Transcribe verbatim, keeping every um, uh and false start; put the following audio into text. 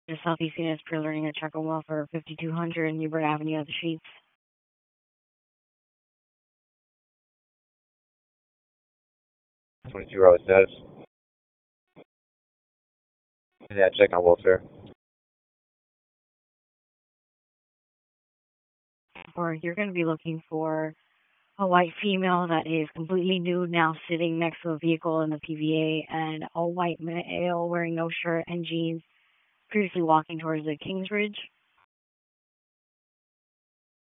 The Southeast Unit is pre-learning a check on well for fifty-two hundred Newburgh Avenue at the Sheets. twenty-two hour status. Yeah, check on welfare. Or you're going to be looking for a white female that is completely nude now sitting next to a vehicle in the P V A, and a white male wearing no shirt and jeans previously walking towards the Kingsbridge.